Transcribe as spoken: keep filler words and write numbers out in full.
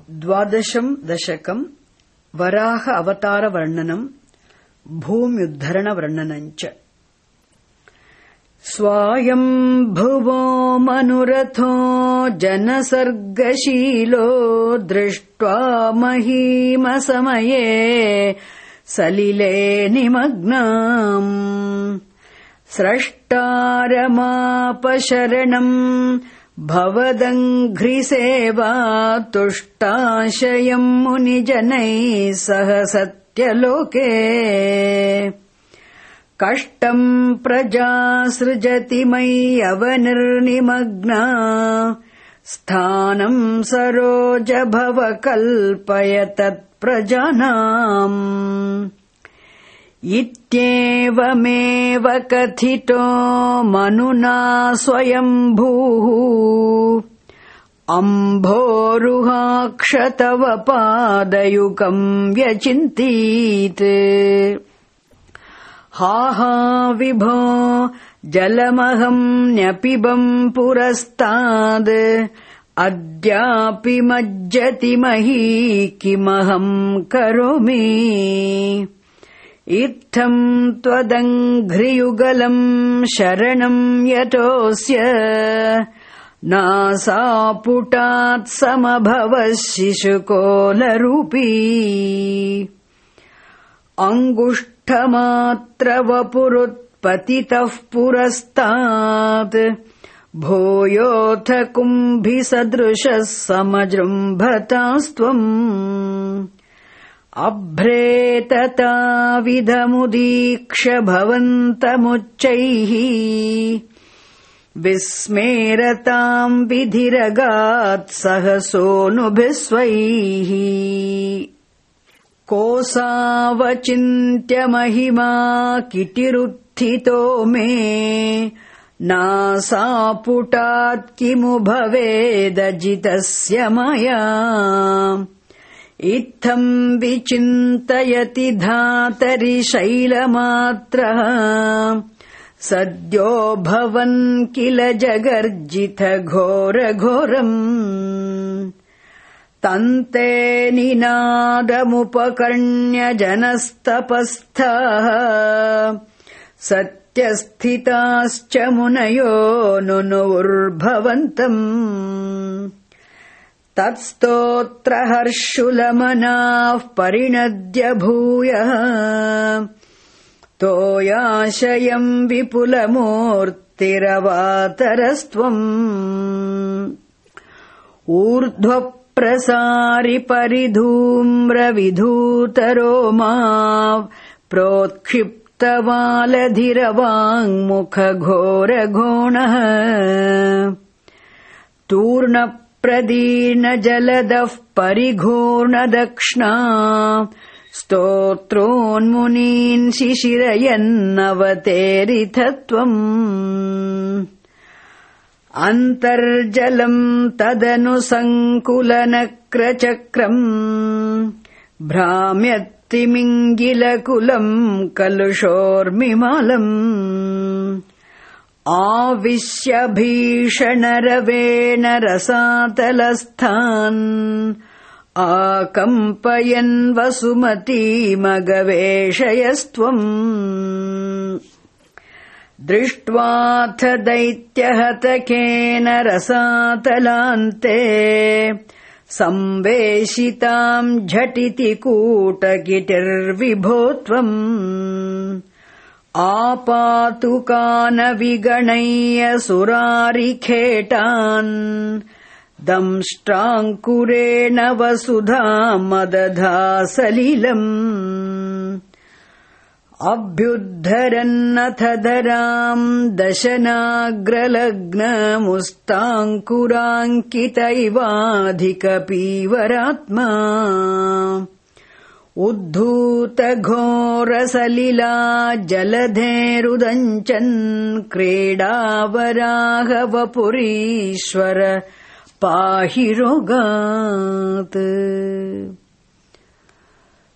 द्वादशं दशकं वराह अवतार वर्णनं भूम्युद्धरण वर्णनञ्च। स्वायम्भुवो मनुरथो जनसर्गशीलो दृष्ट्वा महीमसमये सलिले निमग्नाम् स्रष्टारमापशरणम् भवदङ्घ्रिसेवा तुष्टाशयम् मुनिजनैः सह सत्यलोके कष्टम् प्रजा सृजति मय्यवनिर्निमग्ना स्थानम् सरोज भव कल्पय तत्प्रजानाम् इत्येवमेव कथितो मनुना स्वयम्भूः अम्भोरुहाक्ष तव पादयुगम् व्यचिन्तीत् हा हा विभो जलमहम् न्यपिबम् पुरस्ताद् अद्यापि मज्जति मही किमहम् करोमि इत्थम् त्वदङ्घ्रियुगलम् शरणम् यतोऽस्य नासापुटात् समभवः शिशुकोलरूपी अङ्गुष्ठमात्र वपुरुत्पतितः पुरस्तात् भूयोऽथ कुम्भिसदृशः समजृम्भतास्त्वम् अभ्रेतताविधमुदीक्ष्य भवन्तमुच्चैः विस्मेरताम् विधिरगात् सहसोऽनुभिस्वैः कोऽसावचिन्त्य महिमा किटिरुत्थितो मे नासापुटात् किमु भवेदजितस्य मया इत्थम् विचिन्तयति धातरि शैलमात्रः सद्यो भवन् किल जगर्जित घोरघोरम् तन्ते निनादमुपकर्ण्य जनस्तपस्थः सत्यस्थिताश्च मुनयो नुनुर्भवन्तम् तत्स्तोत्रहर्षुलमनाः परिणद्य भूयः तोयाशयम् विपुलमूर्तिरवातरस्त्वम् ऊर्ध्वप्रसारि परिधूम्रविधूतरोमा प्रोत्क्षिप्तवालधिरवाङ्मुखघोरघोणः तूर्णप्रदीर्णजलदः परिघूर्णदक्ष्णा स्तोत्रोन्मुनीन् शिशिरयन्नवतेरिथत्वम् अन्तर्जलम् तदनु सङ्कुलनक्रचक्रम् भ्राम्यत्तिमिङ्गिलकुलम् कलुषोर्मिमालम् आविश्य भीषणरवेण रसातलस्थान् आकम्पयन् वसुमतीमगवेशयस्त्वम् दृष्ट्वाथ दैत्यहतकेन रसातलान्ते संवेशिताम् झटिति कूटगिटिर्विभो त्वम् आपातुकानविगणय्य सुरारिखेटान् दंष्ट्राङ्कुरेण वसुधामदधा सलिलम् अभ्युद्धरन्नथ धराम् दशनाग्रलग्नमुस्ताङ्कुराङ्कित इवाधिकपीवरात्मा उद्धूतघोरसलिला जलधेरुदञ्चन् क्रीडावराहवपुरीश्वर पाहि रोगात्।